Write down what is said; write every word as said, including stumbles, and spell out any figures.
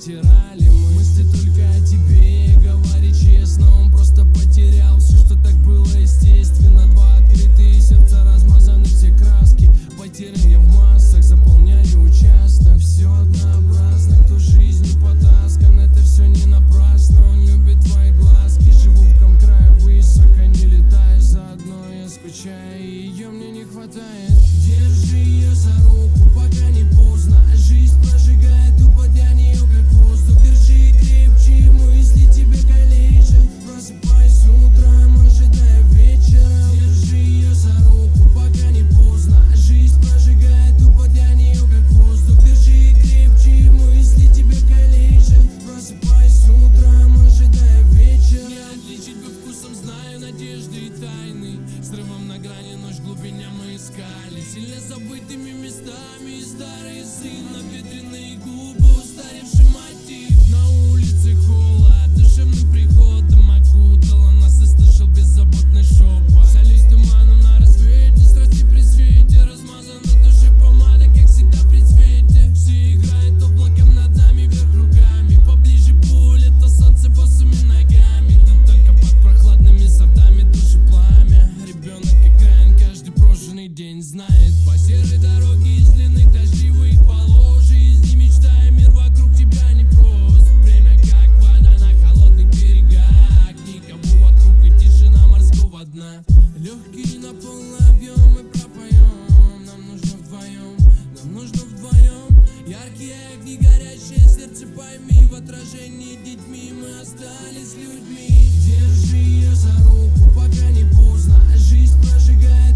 вытирали мы мысли только о тебе. Говори честно, он просто потерял все, что так было естественно. Два открытые сердца, размазаны все краски. Потерян я в массах, заполняли участок. Все однообразно, кто жизнью потаскан. Это все не напрасно, он любит твои глазки. Живу в ком края высоко, не летаю заодно. Я скучаю, и ее мне не хватает. Держи ее за руку, пока не поздно. Жизнь прожигает, тупо для нее как воздух. Держи крепче, мысли тебе калечат. Просыпайся утром, ожидая вечера. Держи ее за руку, пока не поздно. Жизнь прожигает, тупо для нее как воздух. Держи крепче, мысли тебе калечат. Просыпайся утром, ожидая вечера. Не отличить по вкусам, знаю надежды и тайны. Срывом на грани, ночь в глубине мы искали. Сильно забытыми местами и старый сын. Наветренные губы, устаревший мотив. На улице холод, душевным приходом окутала нас и слышал беззаботный шепот. Солись туманом на рассвете, страсти при свете. Размазана душе помада, как всегда при цвете. Все играет облаком над нами, вверх руками. Поближе пуля, то солнце босыми ногами. Да только под прохладными сортами души пламя. Ребенок экран, каждый прожженный день знает. По серой дороге из длинных дождливых полос. Жизни мечтая, мир вокруг тебя не прост. Время как вода на холодных берегах. Никого вокруг и тишина морского дна. Легкие на полный объем мы пропоем. Нам нужно вдвоем, нам нужно вдвоем. Яркие огни, горящее сердце, пойми. В отражении детьми мы остались людьми. Держи ее за руку, пока не поздно. Жизнь прожигает